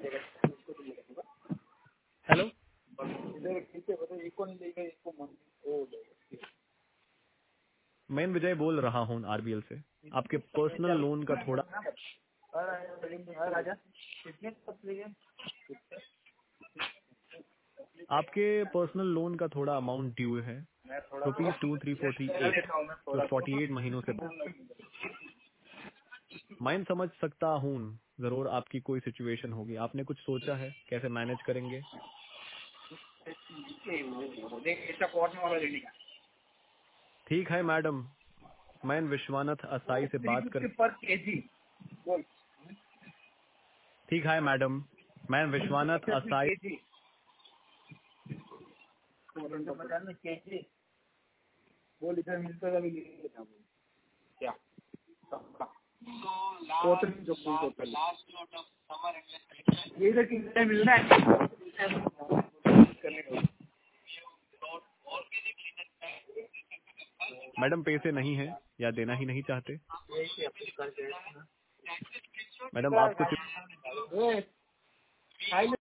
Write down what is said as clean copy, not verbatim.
Hello, मैं विजय बोल रहा हूँ आरबीएल से। आपके पर्सनल लोन का थोड़ा अमाउंट ड्यू है, ₹234348 जो 48 महीनों से। मैं समझ सकता हूँ, जरूर आपकी कोई सिचुएशन होगी। आपने कुछ सोचा है कैसे मैनेज करेंगे? ठीक है मैडम, मैं विश्वनाथ असाई से बात कर। ठीक है मैडम, मैं विश्वनाथ असाई। वो लिखा मिलता है क्या? इधर कितना मिलना है? मैडम पैसे नहीं है या देना ही नहीं चाहते? मैडम आप कुछ